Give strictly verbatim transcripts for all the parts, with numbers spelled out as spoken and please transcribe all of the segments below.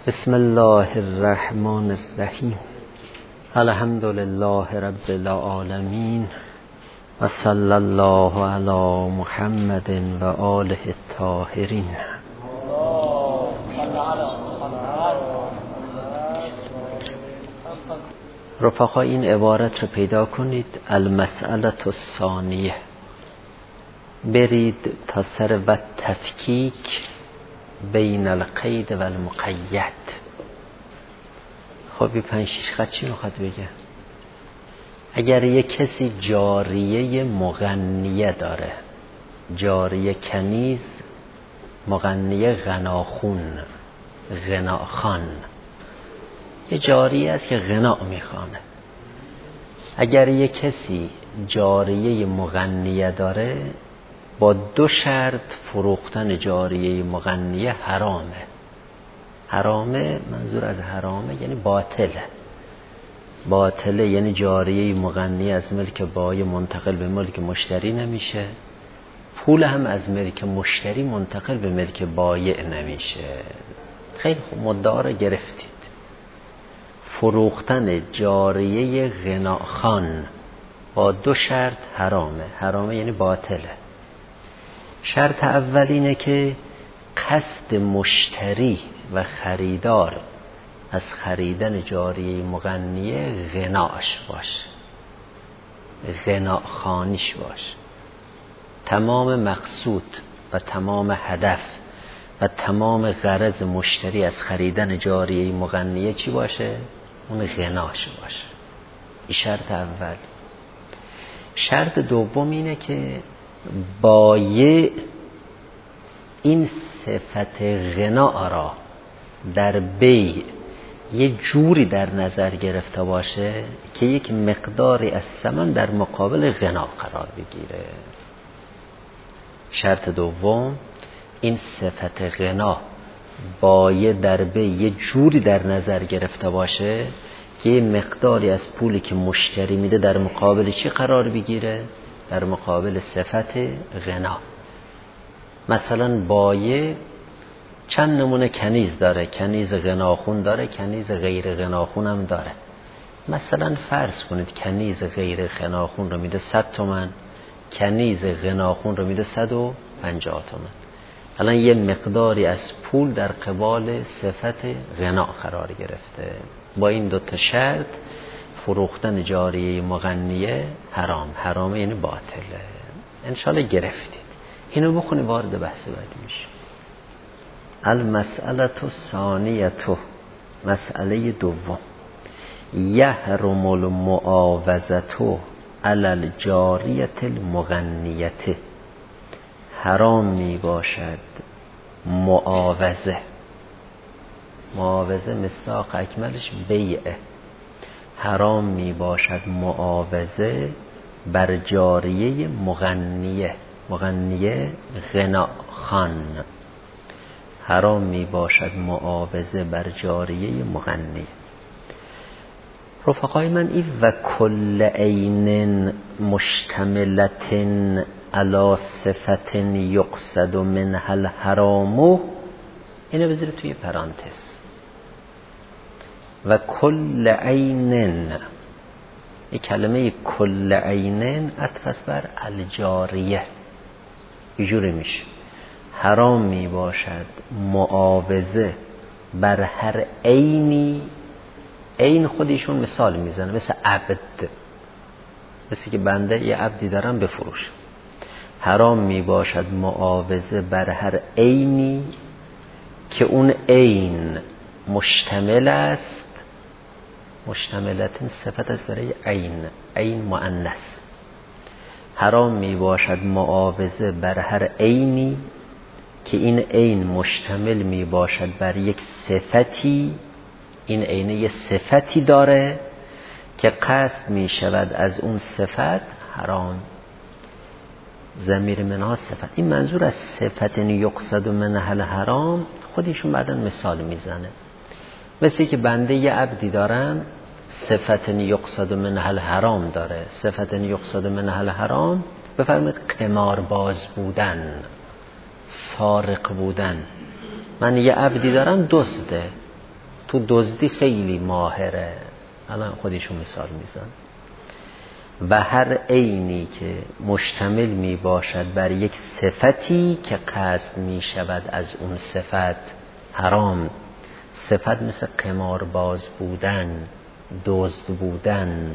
بسم الله الرحمن الرحیم. الحمد لله رب العالمین و صلی الله علی محمد و آله الطاهرین. رفقا این عبارت رو پیدا کنید، المسئله الثانیه. برید تا سر و تفکیک بین القید و المقید. خب این پنج شیش خط چی میخواد بگه؟ اگر یک کسی جاریه مغنیه داره، جاریه کنیز، مغنیه غناخون، غناخان، یه جاریه است که غنا میخوانه. اگر یک کسی جاریه مغنیه داره، با دو شرط فروختن جاریه مغنیه حرامه. حرامه منظور از حرامه یعنی باطله. باطله یعنی جاریه مغنیه از ملک بای منتقل به ملک مشتری نمیشه، پول هم از ملک مشتری منتقل به ملک بایع نمیشه. خیلی خوب، مدعا رو گرفتید. فروختن جاریه غناخان با دو شرط حرامه. حرامه یعنی باطله. شرط اول اینه که قصد مشتری و خریدار از خریدن جاریه مغنیه غناش باشه، غناخانیش باشه. تمام مقصود و تمام هدف و تمام غرض مشتری از خریدن جاریه مغنیه چی باشه؟ اون غناش باشه. این شرط اول. شرط دوم اینه که بایع این صفت غنا را در بیع یه جوری در نظر گرفته باشه که یک مقداری از ثمن در مقابل غنا قرار بگیره. شرط دوم، این صفت غنا بایع در بیع یه جوری در نظر گرفته باشه که یه مقداری از پولی که مشتری میده در مقابل چی قرار بگیره؟ در مقابل صفت غنا. مثلا بایع چند نمونه کنیز داره، کنیز غناخون داره، کنیز غیر غناخون هم داره. مثلا فرض کنید کنیز غیر غناخون رو میده صد تومن، کنیز غناخون رو میده صد و پنجاه تومن. الان یه مقداری از پول در قبال صفت غنا قرار گرفته. با این دوتا شرط فروختن جاریه مغنیه حرام. حرامه یعنی باطله. انشالله گرفتید. اینو بخونی وارد بحث بعدی میشه. المسئله الثانیه، مسئله دوم، یحرم المعاوضه علی الجاریه المغنیه. حرام می باشد معاوضه. معاوضه مصداق اکملش بیعه. حرام می باشد معاوضه بر جاریه مغنیه. مغنیه غناخان. حرام می باشد معاوضه بر جاریه مغنیه. رفقای من، این و کل عین مشتملت علی صفت یقصد منها الحرام، اینو بذارید توی پرانتز. و کل عین، این کلمه کل عین عطف است بر الجاریه. اینجوری میشه حرام می باشد معاوضه بر هر عینی. عین خودشون مثال میزنه، مثل عبد، مثل که بنده یه عبدی دارم بفروش. حرام می باشد معاوضه بر هر عینی که اون عین مشتمل است. مشتملتن صفت است برای عین، عین مؤنث. حرام می باشد معاوضه بر هر عینی که این عین مشتمل می باشد بر یک صفتی. این عین یک صفتی داره که قصد می شود از اون صفت حرام. ضمیر منها صفت. این منظور از صفت یقصد منها الحرام خودشون بعداً مثال میزنه. مثل که بنده یه عبدی دارم، صفت یقصد منها الحرام داره. صفت یقصد منها الحرام بفرمایید قمارباز بودن، سارق بودن. من یه عبدی دارم دزده، تو دزدی خیلی ماهره، الان خودشون مثال میزن. و هر عینی که مشتمل می باشد بر یک صفتی که قصد می شود از اون صفت حرام. صفت مثل قمارباز بودن، دزد بودن.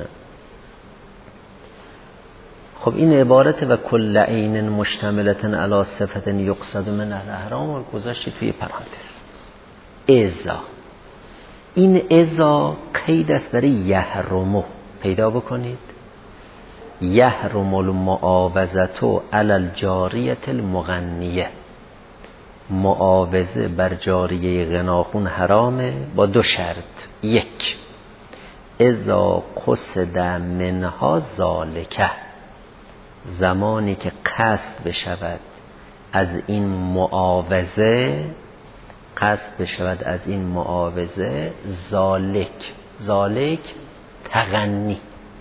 خب این عبارت و کل عین مشتملت علی صفت یقصد من الحرام رو گذاشتی توی پرانتز. ازا، این ازا قید است برای یحرمو. پیدا بکنید یحرم المعاوضة علی الجاریة المغنیه. معاوضه بر جاریه غناخون حرامه با دو شرط. یک، اذا قصد منها ذالکه، زمانی که قصد بشود از این معاوضه، قصد بشود از این معاوضه ذالک، ذالک تغنی،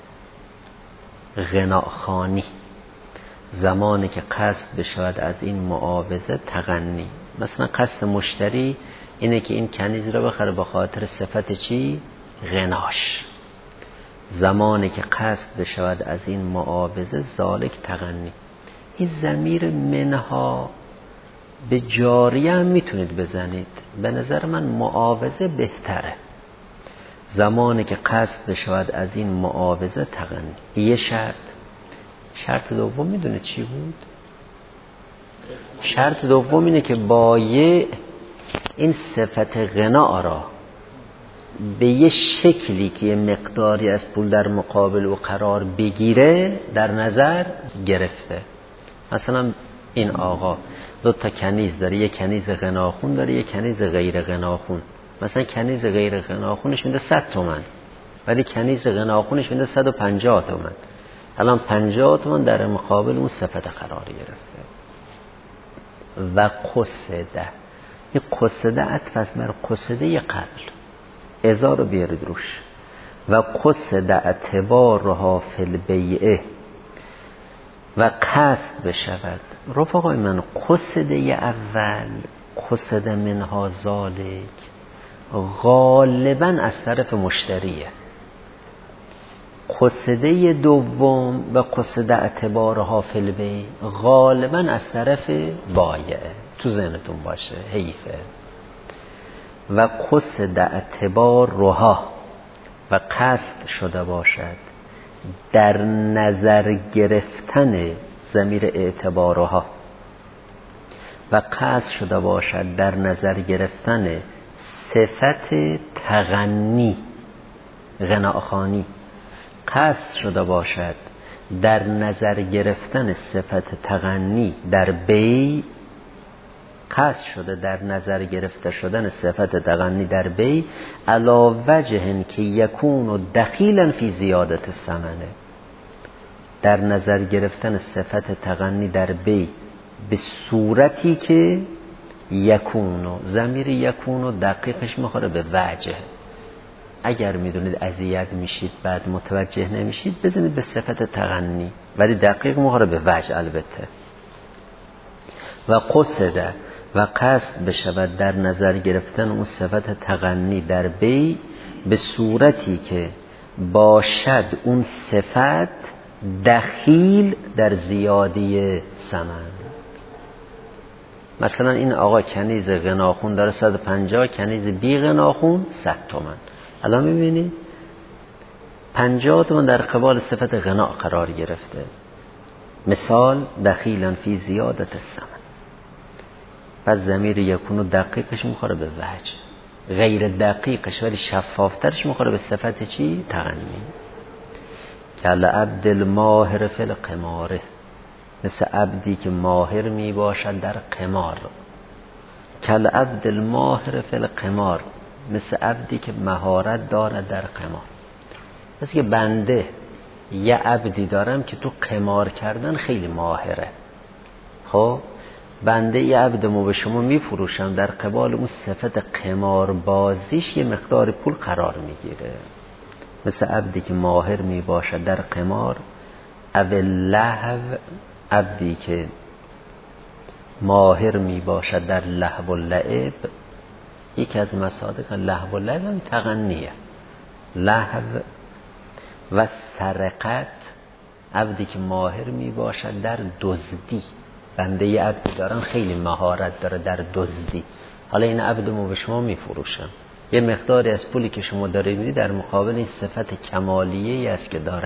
غناخوانی. زمانی که قصد بشود از این معاوضه تغنی، مثلا قصد مشتری اینه که این کنیز رو بخره به خاطر صفت چی؟ غناش. زمانی که قصد بشود از این معاوضه ذالک تغنی. این ضمیر منها به جاریه هم میتونید بزنید، به نظر من معاوضه بهتره. زمانی که قصد بشود از این معاوضه تغنی. یه شرط. شرط دوم میدونه چی بود؟ شرط دوم اینه که بایع این صفت غنا را به یه شکلی که یه مقداری از پول در مقابل و قرار بگیره در نظر گرفته. مثلا این آقا دو تا کنیز داره، یه کنیز غناخون داره، یه کنیز غیر غناخون. مثلا کنیز غیر غناخونش میده صد تومن، ولی کنیز غناخونش میده صد و پنجاه تومن. الان پنجاه تومن در مقابل اون صفت قرار گرفته. و قصده، این قصده عطف است بر قصده قبل. ازا رو بیارید روش. و قصده اعتبارها فی البیعه، و قصد بشود. رفقای من قصده اول، قصده منها ذالک، غالبا از طرف مشتریه. قصده دوم و قصده اعتبارها فی البیع غالبا از طرف بایعه. تو ذهنتون باشه، حیفه. و قصد اعتبار روها، و قصد شده باشد در نظر گرفتن ضمیر اعتبارها، و قصد شده باشد در نظر گرفتن صفت تغنی، غناخوانی. قصد شده باشد در نظر گرفتن صفت تغنی در بی، قصد شده در نظر گرفته شدن صفت تغنی در بی علا وجه که یکون دخیلا فی زیادت ثمنه. در نظر گرفتن صفت تغنی در بی به صورتی که یکونو، ضمیر یکونو دقیقش میخوره به وجه. اگر میدونید اذیت میشید بعد متوجه نمیشید بزنید به صفت تغنی، ولی دقیق میخوره به وجه البته. و قصده، و قصد بشود در نظر گرفتن اون صفت تغنی در بی به صورتی که باشد اون صفت دخیل در زیادی ثمن. مثلا این آقا کنیز غناخون داره صد و پنجاه، کنیز بی غناخون صد تومن. الان میبینید پنجاه تومن در قبال صفت غنا قرار گرفته. مثال دخیلا فی زیادت ثمن. پس ضمیر یکونو دقیقش میخوره به وجه، غیر دقیقش ولی شفافترش میخوره به صفت چی؟ تغنی. کل عبد الماهر فی القماره، مثل عبدی که ماهر میباشد در قمار. کل عبد الماهر فی القمار، مثل عبدی که مهارت دارد در قمار. مثل که بنده یه عبدی دارم که تو قمار کردن خیلی ماهره. خب بنده یه عبدمو به شما میفروشم، در قبال اون صفت قمار بازیش یه مقدار پول قرار میگیره. مثل عبدی که ماهر میباشد در قمار، او لهو، عبدی که ماهر میباشد در لهو و لعب. یکی از مصادیق لهو و لعب هم تغنیه. لهو و سرقت، عبدی که ماهر می باشد در دزدی. بنده عبدی دارن خیلی مهارت داره در دزدی. حالا این عبدمو به شما می فروشم، یه مقداری از پولی که شما داره میدی در مقابل این صفت کمالیه است که داره.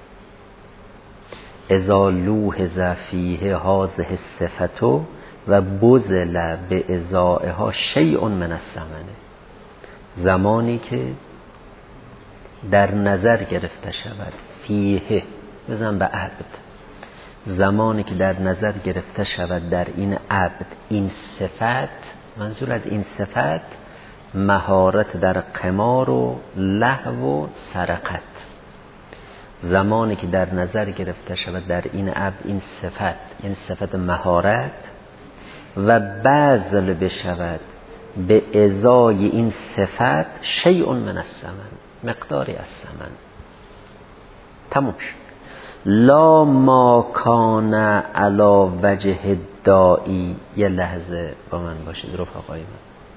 اذا لوحظ فیه هذه الصفة و بذل بازائها شیء من الثمن. زمانی که در نظر گرفته شود فیه، بزن به عبد، زمانی که در نظر گرفته شود در این عبد این صفت، منظور از این صفت مهارت در قمار و لهو و سرقت. زمانی که در نظر گرفته شود در این عبد این صفت، این صفت مهارت، و بذل بشود به ازای این صفت شیء من الثمن، مقداری از ثمن. تموم شد. لا ما کان علی وجه الداعی. یه لحظه با من باشید رفقای من.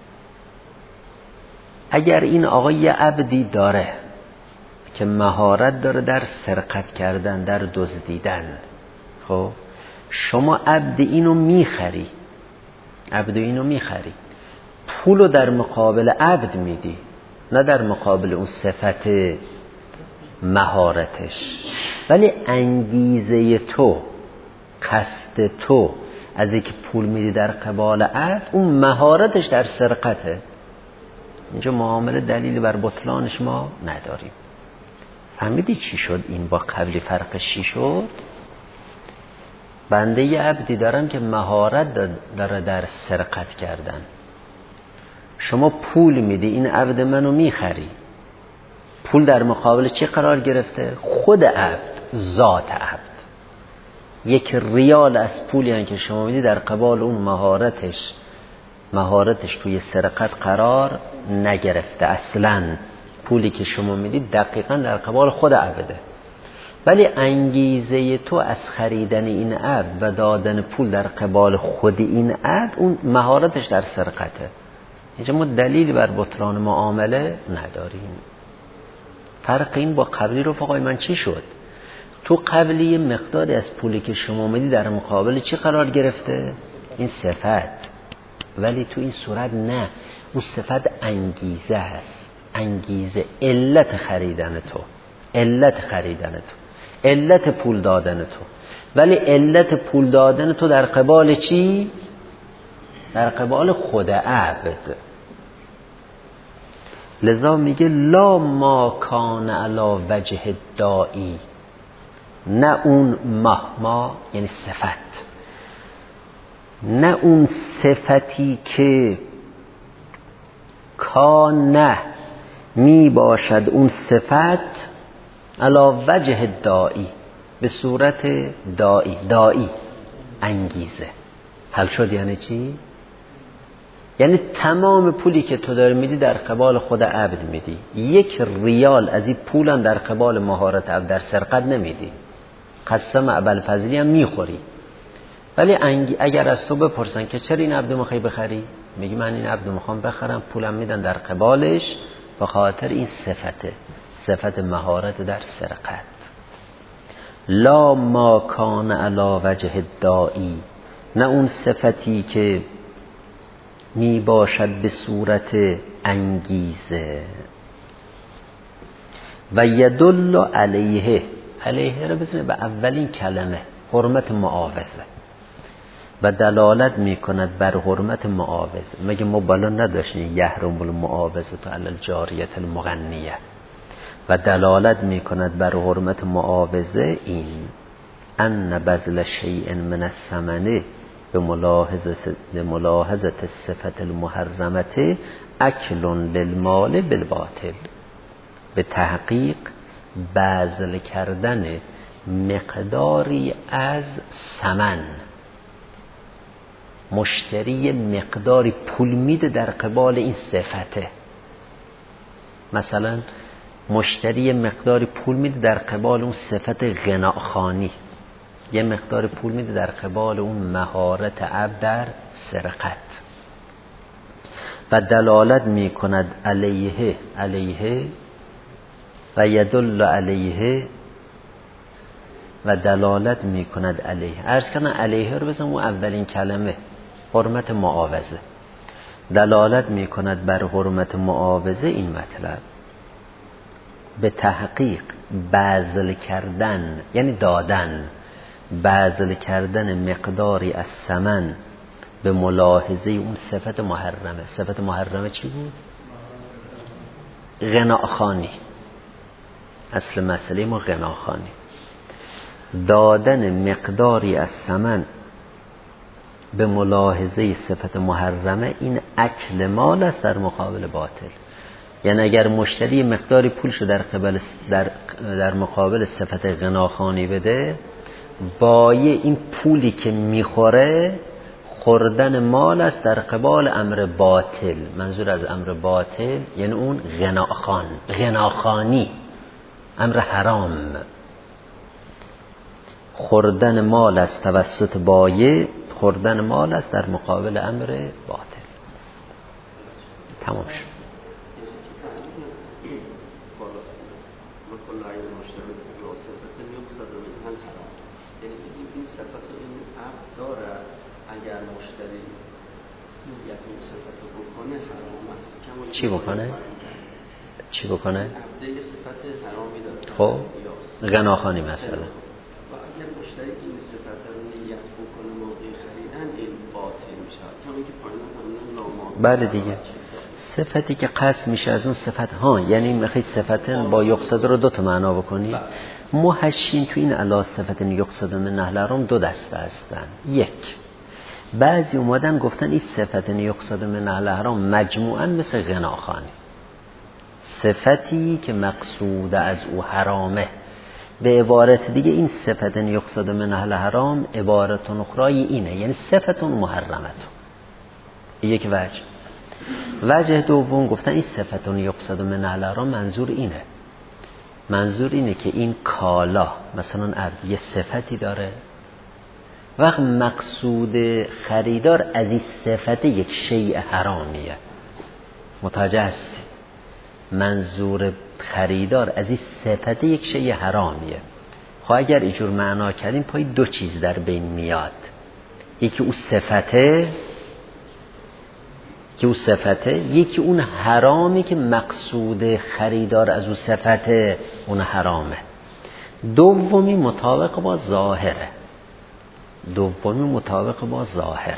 اگر این آقا یه عبدی داره که مهارت داره در سرقت کردن، در دزدیدن، خب شما عبد اینو میخری، عبد اینو میخری، پولو در مقابل عبد میدی، نه در مقابل اون صفت مهارتش. ولی انگیزه تو، قصد تو از اینکه پول میدی در قبال عبد، اون مهارتش در سرقته. اینجا معامله دلیلی بر بطلانش ما نداریم. فهمیدی چی شد؟ این با قبلی فرقش چی شد؟ بنده یه عبدی دارم که مهارت داره در سرقت کردن، شما پول میدی، این عبد منو میخری، پول در مقابل چی قرار گرفته؟ خود عبد، ذات عبد. یک ریال از پولی هن که شما میدی در قبال اون مهارتش، مهارتش توی سرقت قرار نگرفته. اصلا پولی که شما میدی دقیقا در قبال خود عبده. ولی انگیزه تو از خریدن این عبد و دادن پول در قبال خود این عبد، اون مهارتش در سرقته. اینجا ما دلیلی بر بطلان معامله نداریم. فرق این با قبلی رفقای من چی شد؟ تو قبلی مقداری از پولی که شما میدی در مقابل چی قرار گرفته؟ این صفت. ولی تو این صورت نه، اون صفت انگیزه هست، انگیزه، علت خریدن تو، علت خریدن تو، علت پول دادن تو. ولی علت پول دادن تو در قبال چی؟ در قبال خود عبد. لذا میگه لا ما کان علی وجه الداعی، نه اون ما، ما یعنی صفت، نه اون صفتی که کان می باشد اون صفت علی وجه الداعی، به صورت داعی. داعی انگیزه. حل شد یعنی چی؟ یعنی تمام پولی که تو داری میدی در قبال خود عبد میدی، یک ریال از این پولم در قبال مهارت عبد در سرقت نمیدی، قسم ابوالفضلی هم میخوری. ولی اگر از تو بپرسن که چرا این عبد میخوای بخری، میگی من این عبد میخوام بخرم، پولم میدن در قبالش به خاطر این صفته، صفت مهارت در سرقت. لا ما کان علی وجه الداعی، نه اون صفتی که می باشد به صورت انگیزه. و یدل علیه، علیه رو بزنه به اولین کلمه، حرمت معاوضه، و دلالت می کند بر حرمت معاوضه. مگه ما بالا نداشتیم یحرم المعاوضه علی الجاریه المغنیه؟ و دلالت می کند بر حرمت معاوضه این ان بذل شیء من الثمن به ملاحظه الصفت المحرمه اکل للمال بالباطل، به تحقیق بذل کردن مقداری از ثمن، مشتری مقداری پول میده در قبال این صفته. مثلا مشتری مقداری پول میده در قبال اون صفت غناخانی، یه مقدار پول میده در قبال اون مهارت عبد در سرقت. و دلالت می کند علیه علیه و یدل علیه و دلالت می کند علیه. عرض کنم علیه رو بزنم اون اولین کلمه حرمت معاوضه، دلالت می کند بر حرمت معاوضه. این مطلب به تحقیق بذل کردن یعنی دادن، بذل کردن مقداری از ثمن به ملاحظه اون صفت محرمه. صفت محرمه چی بود؟ غناخوانی. اصل مسئله ما غناخوانی. دادن مقداری از ثمن به ملاحظه صفت محرمه این اکل مال است در مقابل باطل. یعنی اگر مشتری مقداری پولشو در قبل در در مقابل صفت غناخوانی بده، بایه این پولی که میخوره خوردن مال است در قبال امر باطل. منظور از امر باطل یعنی اون غناخوان، غناخوانی، امر حرام. خوردن مال است توسط بایه، خوردن مال است در مقابل امر باطل. تمام شد. چی بکنه؟ چی بکنه؟ خب غناخوانی مثلا. و اگر مشتری این صفت رو نیت بکنه موقع خریدن این باطل میشه. چون که پایین بله دیگه، صفتی که قصد میشه از اون صفت ها، یعنی میخواید صفت با یقصد رو دو تا معنا بکنی. محشین تو این علا صفت یقصد من نهل حرام دو دسته هستن. یک، بعضی اومدن گفتن این صفت یقصد من نهل حرام مجموعاً مثل غناخوانی، صفتی که مقصود از او حرامه. به عبارت دیگه این صفت یقصد من اهل حرام عبارت اخرای اینه، یعنی صفت محرمت. یک وجه. وجه دوم گفتن این صفت یقصد من اهل حرام منظور اینه، منظور اینه که این کالا مثلا عرض یه صفتی داره، وقت مقصود خریدار از این صفت یک شیء حرامیه. متوجه هستی؟ منظور خریدار از این صفت یک شیء حرامیه. خب اگر اینجور معنا کردیم پای دو چیز در بین میاد. یکی اون صفته که اون صفته، یکی اون حرامی که مقصود خریدار از اون صفته اون حرامه. دومی مطابق با ظاهره. دومی مطابق با ظاهره.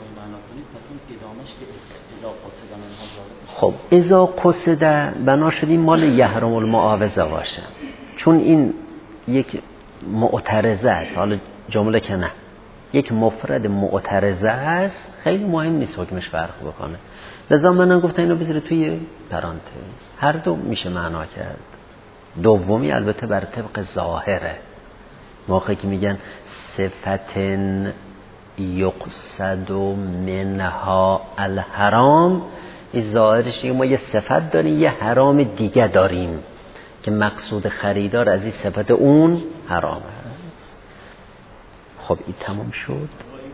خب اذا قصد بنا شدیم مال یحرم المعاوضه باشه، چون این یک معترضه است. حالا جمله که نه، یک مفرد معترضه است، خیلی مهم نیست حکمش فرق بکنه. لذا منم گفتم اینو بذاره توی پرانتز. هر دو میشه معنا کرد. دومی البته بر طبق ظاهره. موقعی که میگن صفتن یقصد منها الحرام، این ظاهرش ما یه صفت داریم یه حرام دیگه داریم که مقصود خریدار از این صفت اون حرام است. خب این تمام شد.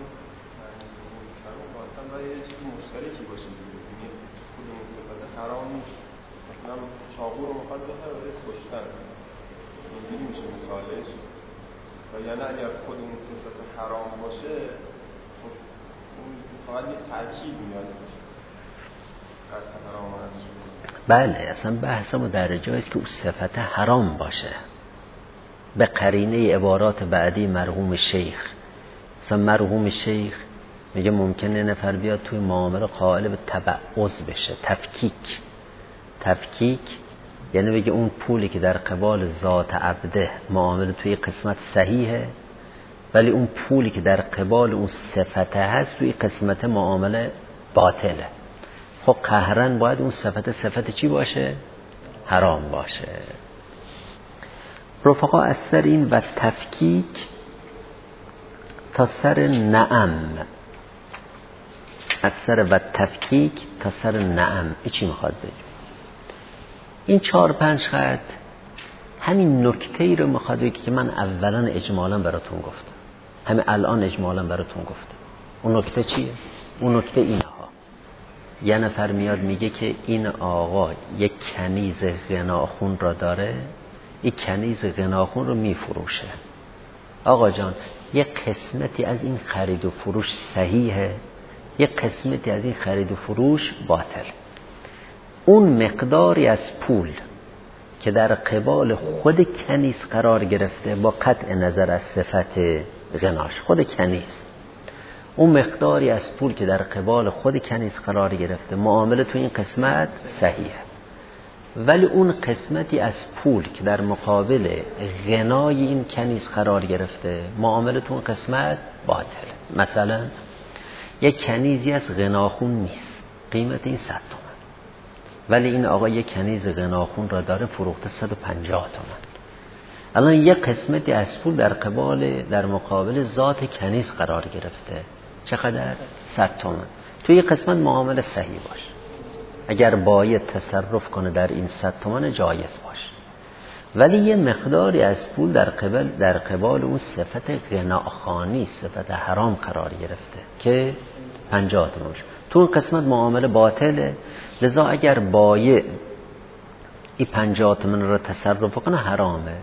یعنی اگر خود اون صفت حرام باشه اون فقط یه ترکیب میاد از حرام هست. بله اصلا بحثمو در جاییست که اون صفت حرام باشه به قرینه عبارات بعدی مرحوم شیخ. مثلا مرحوم شیخ میگه ممکنه نفر بیاد توی معامله قائل به تبعض بشه، تفکیک. تفکیک یعنی بگه اون پولی که در قبال ذات عبده معامله توی قسمت صحیحه، ولی اون پولی که در قبال اون صفت هست توی قسمت معامله باطله. خب قهرن باید اون صفت صفت چی باشه؟ حرام باشه. رفقا از سر این و تفکیک تا سر نعم، از سر و تفکیک تا سر نعم، این چی میخواد بگه؟ این چهار پنج خط همین نکته ای رو میخواد بگه که من اولا اجمالا براتون گفتم، همین الان اجمالا براتون گفتم. اون نکته چیه؟ اون نکته اینها یه نفر میاد میگه که این آقا یک کنیز غناخون را داره، این کنیز غناخون رو میفروشه. آقا جان یک قسمتی از این خرید و فروش صحیحه، یک قسمتی از این خرید و فروش باطل. اون مقداری از پول که در قبال خود کنیز قرار گرفته، با قطع نظر از صفت غناش، خود کنیز، اون مقداری از پول که در قبال خود کنیز قرار گرفته، معامله تو این قسمت صحیحه. ولی اون قسمتی از پول که در مقابل غنای این کنیز قرار گرفته، معامله تو اون قسمت باطله. مثلا یک کنیزی از غناخون نیست، قیمت این صد تومن، ولی این آقا یک کنیز غناخون را داره، فروخته صد و پنجاه تومن. الان یک قسمتی از پول در قبال در مقابل ذات کنیز قرار گرفته، چقدر؟ صد تومن. توی یک قسمت معامله صحیح باش، اگر باید تصرف کنه در این صد تومن جایز باش، ولی یه مقداری از پول در قبال در قبال اون صفت غناخوانی، صفت حرام قرار گرفته که پنجاه تومن. تو اون قسمت معامله باطله. لذا اگر باید این پنجاه تومن رو تصرف کنه حرامه.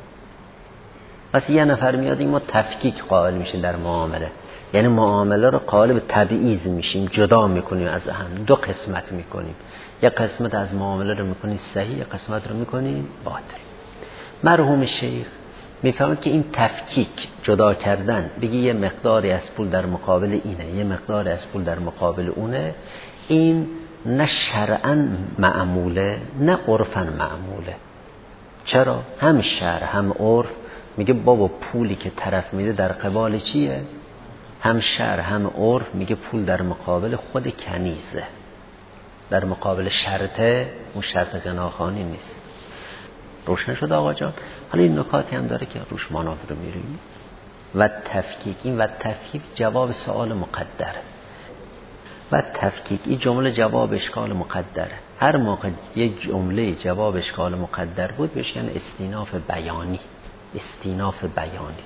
پس یه نفر میاد این ما تفکیک قائل میشیم در معامله، یعنی معامله رو قالب تبعیض میشیم، جدا میکنیم از هم، دو قسمت میکنیم. یک قسمت از معامله رو میکنیم صحیح، یک قسمت رو میکنیم باطل. مرحوم شیخ میفهمد که این تفکیک، جدا کردن، بگی یه مقداری از پول در مقابل اینه، یه مقداری از پول در مقابل اونه، این نه شرعاً معموله نه عرفاً معموله. چرا؟ هم شرع هم عرف میگه بابا پولی که طرف میده در قبال چیه؟ هم شرع هم عرف میگه پول در مقابل خود کنیزه، در مقابل شرطه، اون شرط غناخوانی نیست. روشن شد آقا جان؟ حالا این نکاتی هم داره که روش مانور رو میریم. و تفکیک، این و تفکیک جواب سوال مقدره، و تفکیک این جمله جواب اشکال مقدره. هر موقع یک جمله جواب اشکال مقدر بود بهش یعنی استیناف بیانی، استیناف بیانی.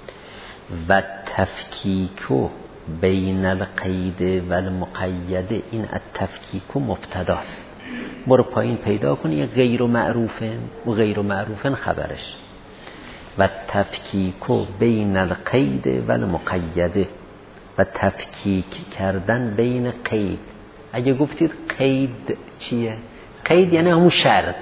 و تفکیکو بین القید و المقید، این التفکیکو مبتداست، برو پایین پیدا کنی غیر معروفن و غیر معروفن خبرش. و تفکیکو بین القید و المقید، و تفکیک کردن بین قید. اگه گفتید قید چیه؟ قید یعنی همون شرط.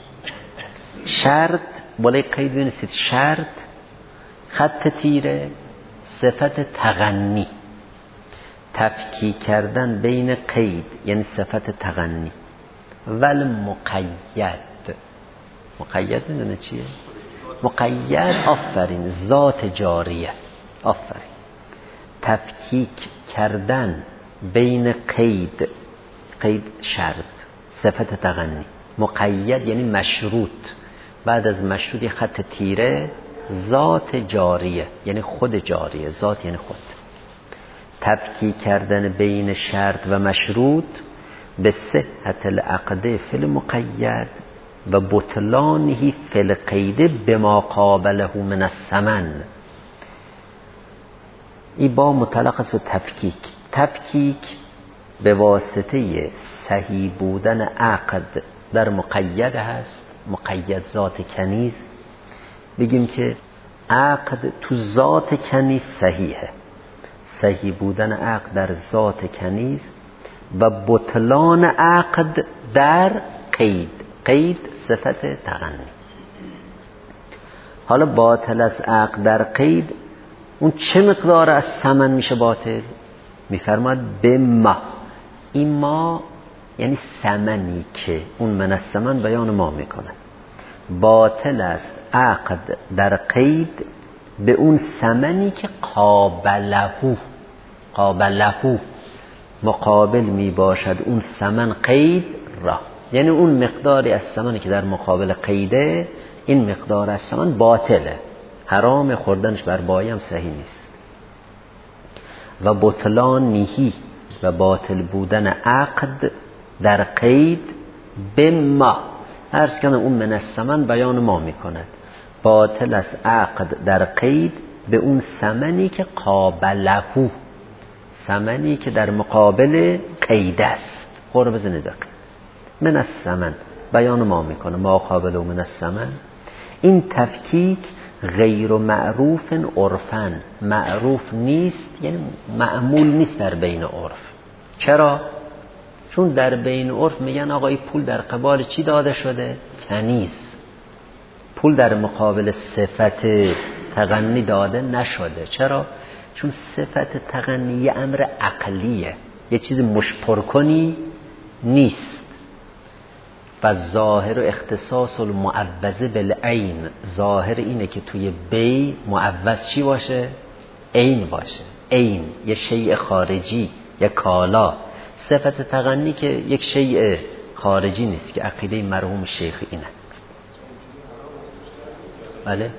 شرط بالای قید بینید شرط، خط تیره، صفت تغنی. تفکیک کردن بین قید یعنی صفت تغنی. ول مقید، مقید میدونه چیه؟ مقید آفرین ذات جاریه، آفرین. تفکیک کردن بین قید، قید شرط، صفت تغنی. مقید یعنی مشروط، بعد از مشروط خط تیره، ذات جاریه یعنی خود جاریه، ذات یعنی خود. تفکیک کردن بین شرط و مشروط به صحت العقد فی المقید و بطلانه فی القید بما قابله من الثمن. این با مطلق است به تفکیک. تفکیک به واسطه صحیح بودن عقد در مقید هست، مقید ذات کنیز. بگیم که عقد تو ذات کنیز صحیحه، صحیح بودن عقد در ذات کنیز و بطلان عقد در قید، قید صفت تغنی. حالا باطل از عقد در قید، اون چه مقدار از ثمن میشه باطل؟ میفرماد به ما، این ما یعنی ثمنی که اون من از ثمن بیان ما میکنه. باطل است عقد در قید به اون ثمنی که قابله، قابله مقابل می باشد اون ثمن قید را، یعنی اون مقداری از ثمنی که در مقابل قیده، این مقدار از ثمن باطله، حرام، خوردنش بر بایی هم صحیح نیست. و بطلان نیهی، و باطل بودن عقد در قید به ما، عرض کنم اون من الثمن بیان ما میکند. باطل از عقد در قید به اون ثمنی که قابله، ثمنی که در مقابل قید است. قرب بزنید من الثمن بیان ما میکنه ما قابل من الثمن. این تفکیک غیر معروف عرفاً، معروف نیست یعنی معمول نیست در بین عرف. چرا؟ چون در بین عرف میگن آقا این پول در قبال چی داده شده؟ کنیز. پول در مقابل صفت تغنی داده نشده. چرا؟ چون صفت تغنی یه امر عقلیه، یه چیز مشپر کنی نیست. و ظاهر و اختصاص المعوضه بالعین، ظاهر اینه که توی بی معوض چی باشه؟ عین باشه. عین یه شیء خارجی، یه کالا. صفت تغنی که یک شیء خارجی نیست که عقیده مرحوم شیخ اینه. بله؟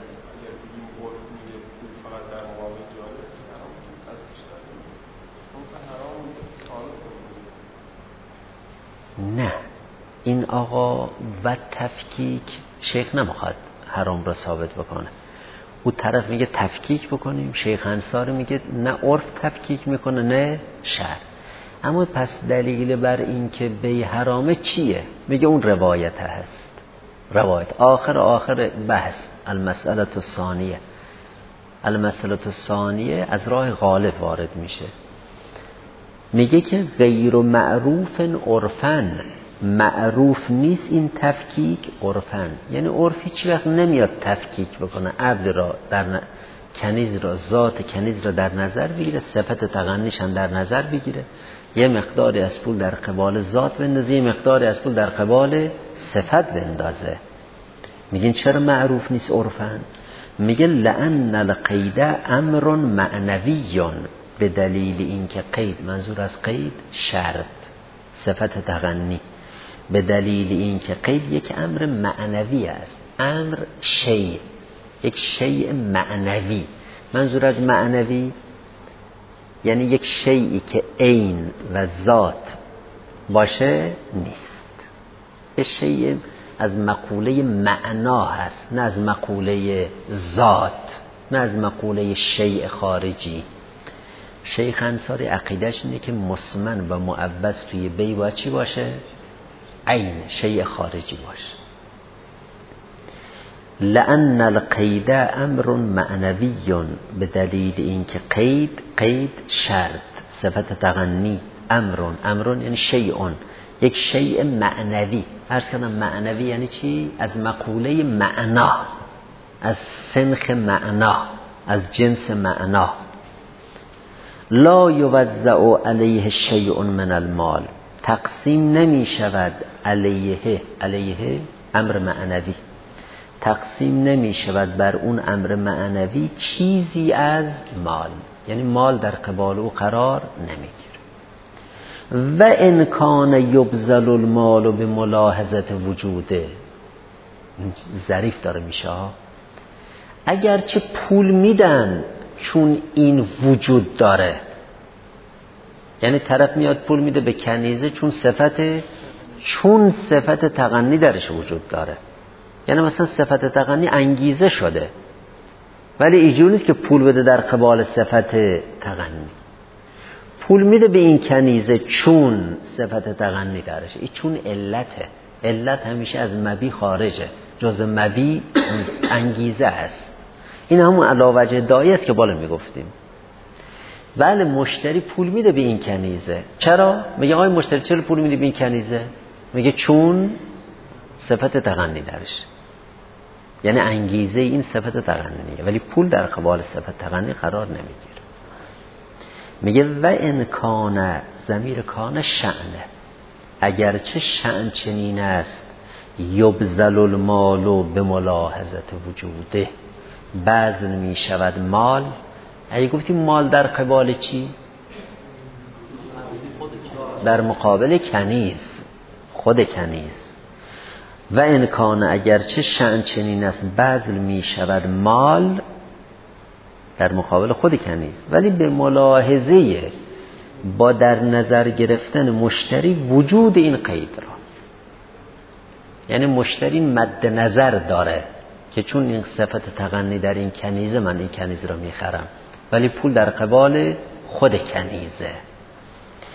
نه، این آقا و تفکیک شیخ نمیخواد حرام را ثابت بکنه. او طرف میگه تفکیک بکنیم، شیخ انصاری میگه نه عرف تفکیک میکنه نه شرع. اما پس دلیل بر این که بی حرامه چیه؟ میگه اون روایت هست. روایت آخر آخر بحث المسئله الثانیه. المسئله الثانیه از راه غالب وارد میشه. میگه که غیر معروف عرفاً، معروف نیست این تفکیک عرفاً، یعنی عرفی چی وقت نمیاد تفکیک بکنه عبد را در ن... کنیز را، ذات کنیز را در نظر بگیره، صفت تغنیش هم در نظر بگیره، یه مقداری از پول در قبال ذات بندازه، یه مقداری از پول در قبال صفت بندازه. میگین چرا معروف نیست عرفاً؟ میگه لأن القید امر معنوی، به دلیل اینکه قید، منظور از قید شرط، صفت تغنی، به دلیل اینکه قید یک امر معنوی است. امر شیء، یک شیء معنوی. منظور از معنوی یعنی یک شیئی که عین و ذات باشه نیست. یک شیء از مقوله معنا هست، نه از مقوله ذات، نه از مقوله شیء خارجی. شیخ انصاری عقیدش اینه که مسمن و معوض توی بی باید چی باشه؟ عین، شیء خارجی باشه. لأن القید امر معنوی، به دلیل اینکه قید، قید شرط، صفت تغنی امرون، امرون یعنی شیئون، یک شیء معنوی. عرض کردم معنوی یعنی چی؟ از مقوله معنا، از سنخ معنا، از جنس معنا. لا یوزع علیه شیء من المال، تقسیم نمی شود علیه، علیه امر معنوی، تقسیم نمی شود بر اون امر معنوی چیزی از مال، یعنی مال در قبال او قرار نمیگیره. و ان کان یبذل المال به ملاحظه وجوده، ظریف داره میشه، اگرچه پول میدن چون این وجود داره، یعنی طرف میاد پول میده به کنیزه چون صفت چون صفت تغنی درش وجود داره، یعنی مثلا صفت تغنی انگیزه شده، ولی اینجوری نیست که پول بده در قبال صفت تغنی. پول میده به این کنیزه چون صفت تغنی درش، این چون علته. علت همیشه از مبی خارجه، جز مبی انگیزه هست. این همون علاوه وجه دایی است که بالا میگفتیم. بله مشتری پول میده به این کنیزه، چرا؟ میگه آقای مشتری چرا پول میده به این کنیزه؟ میگه چون صفت تغنی درش، یعنی انگیزه این صفت تغنیه، ولی پول در قبال صفت تغنی قرار نمیگیره. میگه و ان کان، ضمیر کان شأنه، اگرچه شأن چنین است، یبذل المال به ملاحظه وجوده، بذل می شود مال. اگه گفتیم مال در قبال چی؟ در مقابل کنیز، خود کنیز. و ان کان، اگرچه شأن چنین است، بذل می شود مال در مقابل خود کنیز، ولی به ملاحظه، با در نظر گرفتن مشتری وجود این قید را، یعنی مشتری مد نظر داره که چون این صفت تغنی در این کنیزه، من این کنیز را میخرم، ولی پول در قبال خود کنیزه.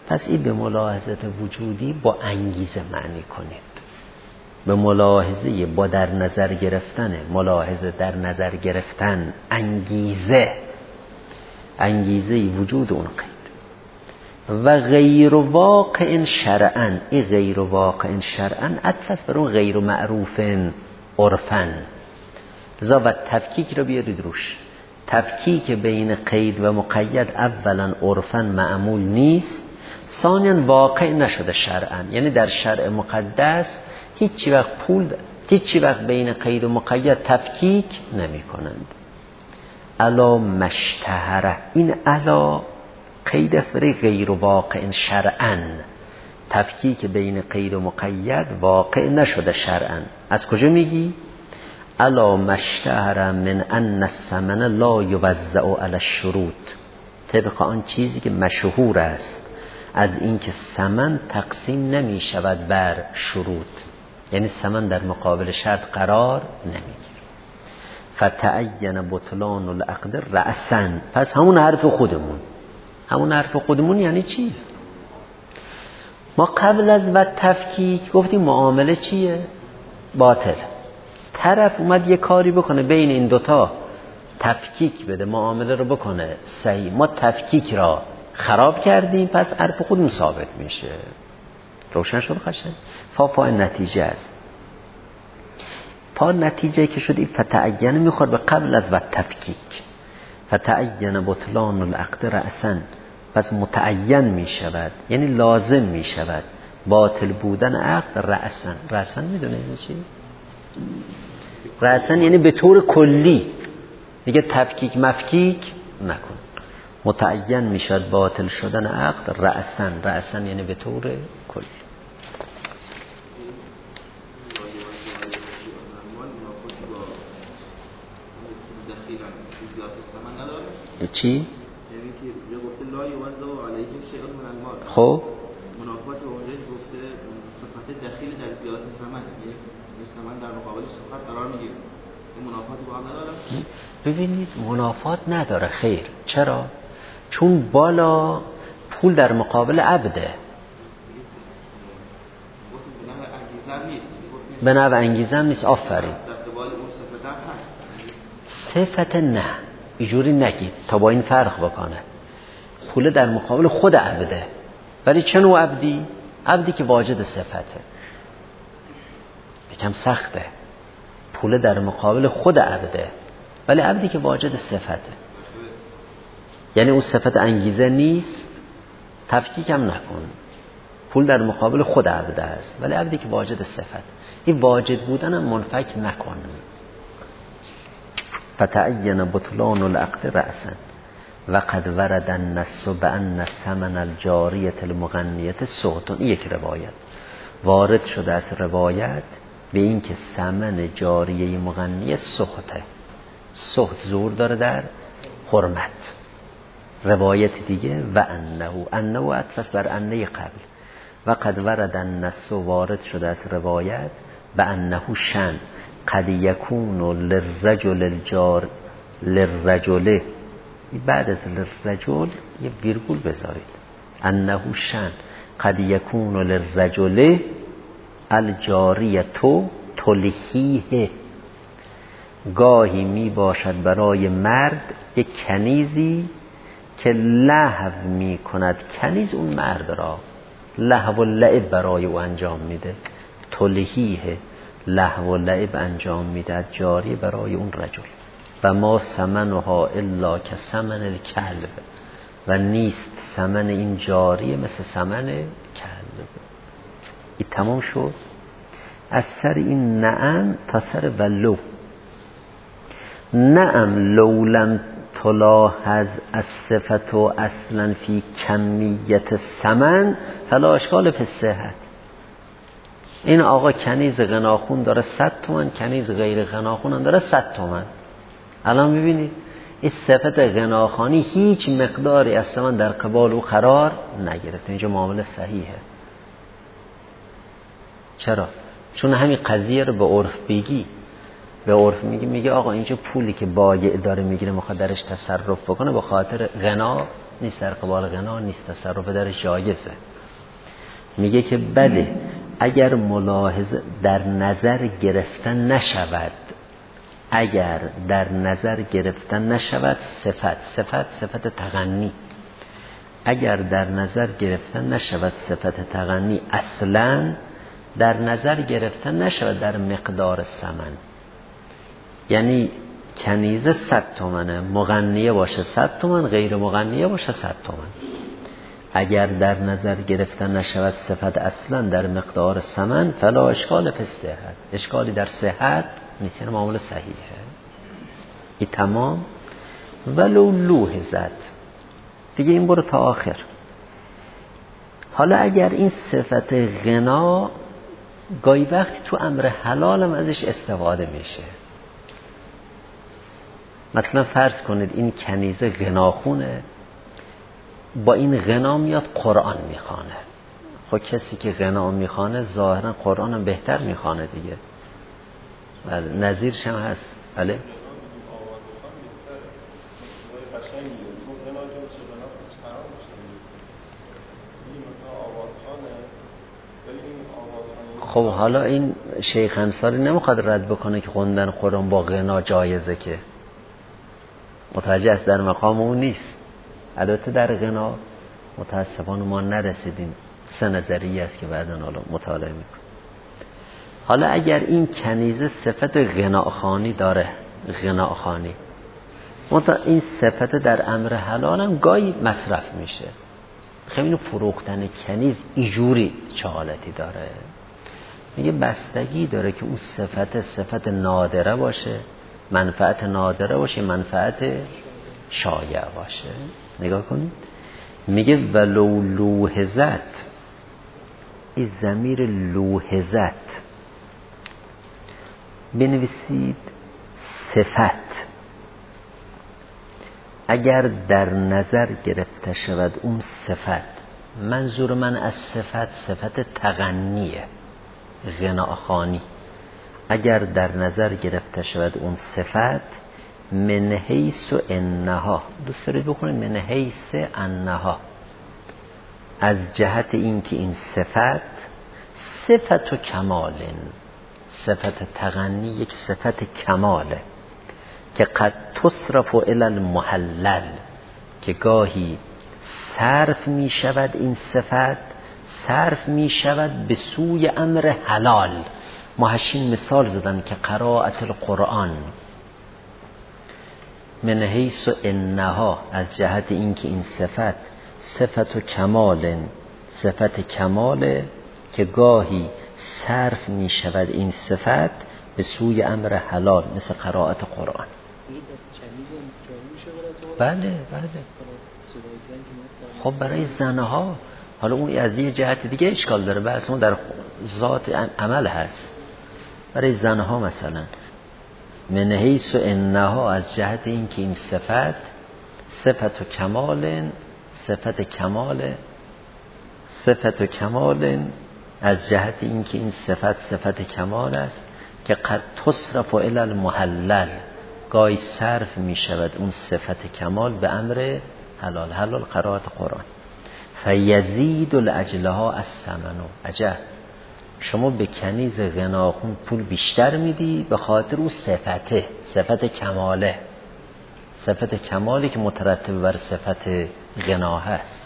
پس این به ملاحظه وجودی با انگیزه معنی کنید. به ملاحظه با در نظر گرفتن، ملاحظه در نظر گرفتن، انگیزه، انگیزه وجود اون قید. و غیر واقع شرعاً، این غیر واقع شرعاً عطف بر اون غیر معروف عرفاً. لذا و تفکیک رو بیارید روش. تفکیک بین قید و مقید اولا عرفاً معمول نیست، ثانیاً واقع نشده شرعاً. یعنی در شرع مقدس هیچی وقت پول هیچی وقت بین قید و مقید تفکیک نمی کنند. الا مشتهره، این الا قید است برای غیر واقع شرعاً. تفکیک بین قید و مقید واقع نشده شرعاً. از کجا میگی؟ الا مشتهره من ان الثمن لا یوزع علی الشروط، طبق آن چیزی که مشهور است از اینکه ثمن تقسیم نمی شود بر شروط، یعنی ثمن در مقابل شرط قرار نمیگیره. فتعین بطلان العقد رأساً، پس همون حرف خودمون همون حرف خودمون یعنی چی؟ ما قبل از و تفکیک گفتیم معامله چیه؟ باطل. طرف اومد یه کاری بکنه بین این دوتا تفکیک بده، معامله رو بکنه صحیح، ما تفکیک را خراب کردیم، پس حرف خودمون ثابت میشه. روشن شد قشنگ؟ فا فا نتیجه است. پا نتیجه که شد این فتعین میخواد به قبل از و تفکیک. فتعین بطلان العقد رأساً، پس متعین میشود، یعنی لازم میشود باطل بودن عقد رأساً. رأساً میدونه این چی؟ رأساً یعنی به طور کلی، دیگه تفکیک مفکیک نکن. متعین میشد باطل شدن عقد رأساً. رأساً یعنی به طور کلی. چی؟ یعنی که یه گفته لا یوزع علیه شیء من المال، خب منافات به اونجا گفته صفت دخیل در زیادت ثمن، یعنی ثمن در مقابل صفت قرار میگیره، این منافاتی با هم نداره؟ ببینید منافات نداره. خیر. چرا؟ چون بالا پول در مقابل عبده، به نوع انگیزه هم نیست. آفرین. صفت نه، اینجوری نگید تا با این فرق بکنه. پول در مقابل خود عبده، ولی چه نوع عبدی؟ عبدی که واجد صفته. یکم سخته. پول در مقابل خود عبده، ولی عبدی که واجد صفته، یعنی اون صفت انگیزه نیست. تفکیک هم نکن. پول در مقابل خود عبده است، ولی عبدی که واجد صفت. این واجد بودن هم منفک نکن. فتعین بطلان العقد رأساً وقد ورد النص بأن ثمن الجاریة المغنیة سخط. این یک روایت وارد شده از روایت به این که ثمن جاریه مغنیه سخطه. سخط زور داره در حرمت. روایت دیگه و انه انه عطف بر انه قبل. وقد ورد النص، وارد شده از روایت به انه شن قد یکون للرجل الجار للرجل، بعد از للرجل یه ویرگول بذارید. انه شن قد یکون للرجل الجاریه تلهیه، گاهی می باشد برای مرد یک کنیزی که لهو می کند. کنیز اون مرد را لهو و لعب برای او انجام میده. تلهیه، لهو و لعب انجام میده جاری برای اون رجل. و ما ثمنها الا که ثمن الکلب، و نیست ثمن این جاری مثل ثمن کلب. این تمام شد. از سر این نعم تا سر ولو. نعم لولم تلاحظ از صفت و اصلا فی کمیت ثمن فلا اشکال فی الصحت. این آقا کنیز غناخون داره صد تومن، کنیز غیر غناخون هم داره صد تومن. الان میبینید این صفت غناخانی هیچ مقداری از ثمن در قبال او قرار نگرفته. اینجا معامله صحیحه. چرا؟ چون همین قضیه رو به عرف بگی، به عرف میگی، میگه آقا اینجا پولی که بایع داره میگیره میخواد درش تصرف بکنه، به خاطر غنا نیست، در قبال غنا نیست، تصرف در جایزه. میگه که بله اگر ملاحظه در نظر گرفتن نشود، اگر در نظر گرفتن نشود صفت صفت صفت تغنی، اگر در نظر گرفتن نشود صفت تغنی اصلا در نظر گرفتن نشود در مقدار ثمن، یعنی کنیزه صد تومنه، مغنیه باشه صد تومن، غیر مغنیه باشه صد تومن، اگر در نظر گرفتن نشود صفت اصلا در مقدار ثمن فلا اشکال فی الصحت، اشکالی در صحت نیست، یعنی معامله صحیحه. این تمام. ولو لوحظت، دیگه این برو تا آخر. حالا اگر این صفت غنا گاهی وقتی تو امر حلال هم ازش استفاده میشه، مثلا فرض کنید این کنیزه غناخونه، با این غنا میاد قرآن میخوانه. خب کسی که غنا میخوانه ظاهرا قرآن هم بهتر میخوانه دیگه، بله نظیرش هم هست. بله خب حالا این شیخ انصاری نمیخواد رد بکنه که خوندن قرآن با غنا جایزه، که متوجه است در مقام اون نیست. البته در غنا متاسفانه ما نرسیدیم، سه نظریه است که بعداً حالا مطالعه میکنیم. حالا اگر این کنیزه صفت غناخوانی داره، غناخوانی منتها این صفت در امر حلال هم گاهی مصرف میشه، خیلی اینو فروختن کنیز ایجوری چه حالتی داره؟ میگه بستگی داره که اون صفت صفت نادره باشه، منفعت نادره باشه، منفعت شایع باشه. نگاه کنید میگه ولو لوحظت، این ضمیر لوحظت بنویسید صفت، اگر در نظر گرفته شود اون صفت، منظور من از صفت صفت تغنیه، غناخوانی، اگر در نظر گرفته شود اون صفت من حیث انها، دوست دارید بکنید من حیث انها، از جهت اینکه این صفت صفت و کمال، صفت تغنی یک صفت کماله که قد تصرف الی المحلل، که گاهی صرف می شود این صفت، صرف می شود به سوی امر حلال. محشین مثال زدن که قرائت القرآن من حیث انها، از جهت اینکه این صفت صفت و کمال، صفت کماله که گاهی صرف می شود این صفت به سوی امر حلال، مثل قرائت قرآن. بله بله. خب برای زنها حالا اون از یه جهت دیگه اشکال داره، بحث اون در ذات عمل هست. برای زنها مثلا من حیث انها، از جهت اینکه این صفت صفت و کمال، صفت کمال، صفت و کمال، از جهت اینکه این صفت صفت کمال است که قد تصرف الی المحلل، گاهی صرف می شود اون صفت کمال به امر حلال. حلال قرائت قرآن. فیزید لاجلها الثمن. عجب، شما به کنیز غناخون پول بیشتر میدی به خاطر اون صفته، صفت کماله، صفت کمالی که مترتب بر صفت غنا هست.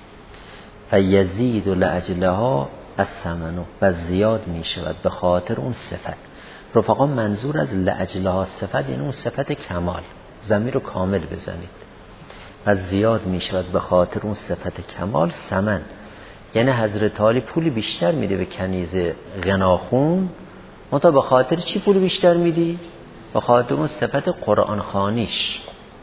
فیزید لاجلها الثمن، و زیاد می شود به خاطر اون صفت. رفقا منظور از لاجلها صفت یعنی اون صفت کمال، ضمیر رو کامل بزنید. و زیاد می شود به خاطر اون صفت کمال ثمن، یعنی حضرت علی پول بیشتر میده به کنیز غناخون. منتها به خاطر چی پول بیشتر میدی؟ به خاطر اون صفت قرآن خوانیش.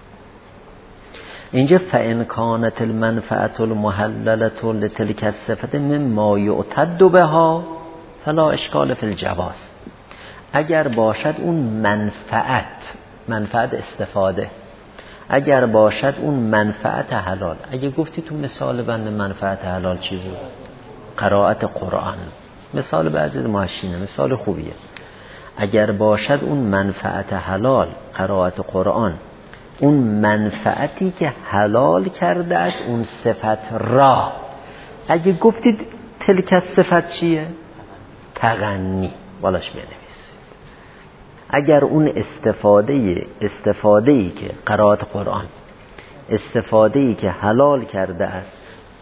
اینجا فإن كانت المنفعة المحللة لتلك الصفة مما يعتد بها فلا اشکال فی الجواز. اگر باشد اون منفعت، منفعت استفاده، اگر باشد اون منفعت حلال. اگه گفتی تو مثال بند منفعت حلال چی بود؟ قرائت قرآن. مثال بعضی محشینه، مثال خوبیه. اگر باشد اون منفعت حلال قرائت قرآن اون منفعتی که حلال کرده است اون صفت را. اگه گفتید تلک صفت چیه؟ تغنی، بالاش بنویسید. اگر اون استفاده استفاده‌ای که قرائت قرآن استفاده‌ای که حلال کرده است،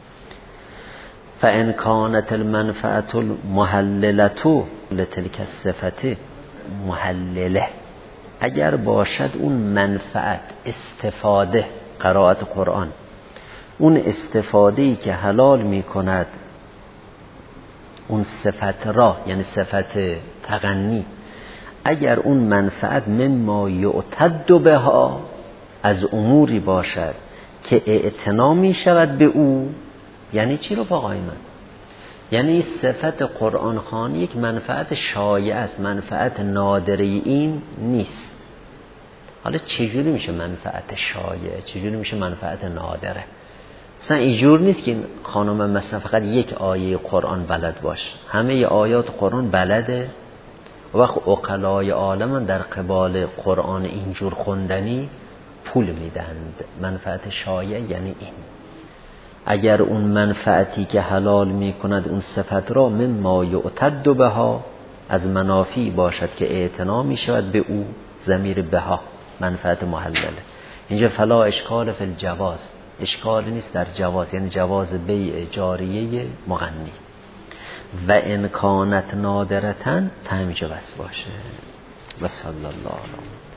فإن كانت المنفعة المحللة لتلك الصفة محلله، اگر باشد اون منفعت استفاده قرائت قرآن اون استفاده‌ای که حلال می‌کند اون صفت را، یعنی صفت تغنی، اگر اون منفعت مما یعتد بها، از اموری باشد که اعتنا می شود به او. یعنی چی رو آقای من؟ یعنی صفت قرآن خوانی یک منفعت شایع است، منفعت نادره این نیست. حالا چجوری میشه منفعت شایع، چجوری میشه منفعت نادره؟ مثلا اینجور نیست که خانم مثلا فقط یک آیه قرآن بلد باشه، همه آیات قرآن بلده. وقت عقلای عالم در قبال قرآن اینجور خوندنی پول میدند. منفعت شایع یعنی این، اگر اون منفعتی که حلال میکند اون صفت را مما یعتد بها، از منافعی باشد که اعتنا میشود به او، ضمیر بها منفعت محلله. اینجا فلا اشکال فی الجواز، اشکال نیست در جواز، یعنی جواز بیع جاریه مغنی. و ان کانت نادرتن تا همینجا بس باشه. و صلی الله علیه